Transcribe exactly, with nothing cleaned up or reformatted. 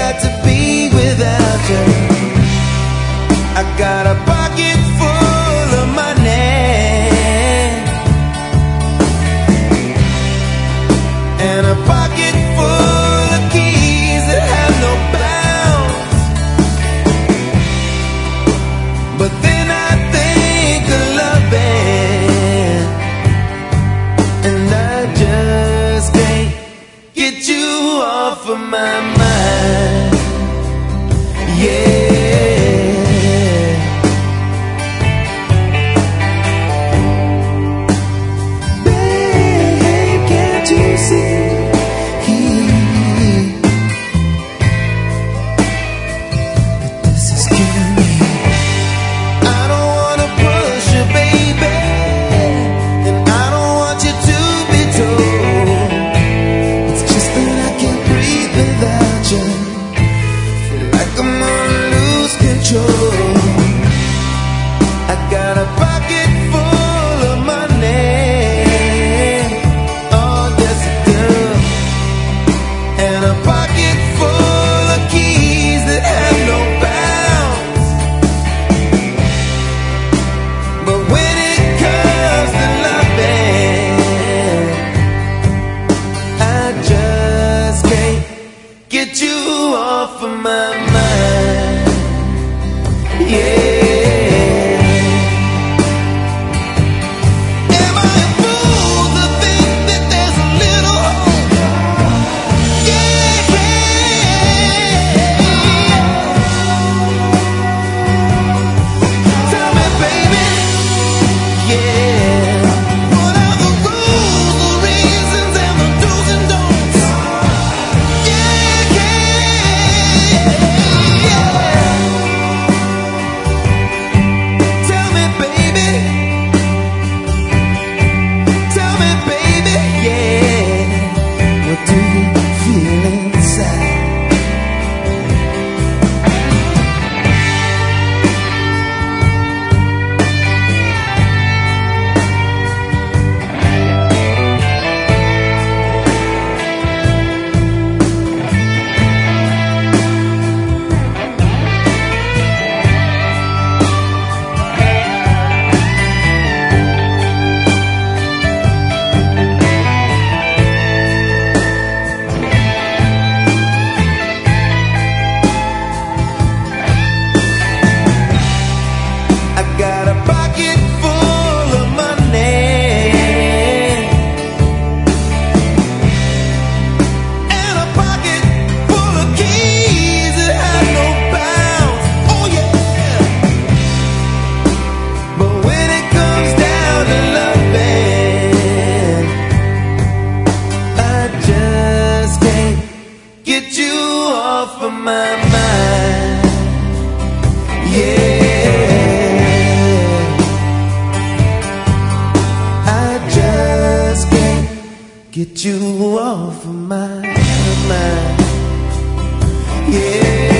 like to be without you. I got a pocket full of money and a pocket full of keys that have no bounds. But then I think of loving, and I just can't get you off of my mind. Yeah. Get you off of my mind. Yeah. Am I a fool to think that there's a little hope? Yeah, yeah. Tell me, baby. Yeah. What are the rules, the reasons, and the do's and don'ts? Get you off of my mind. Yeah. I just can't get you off of my mind. Yeah.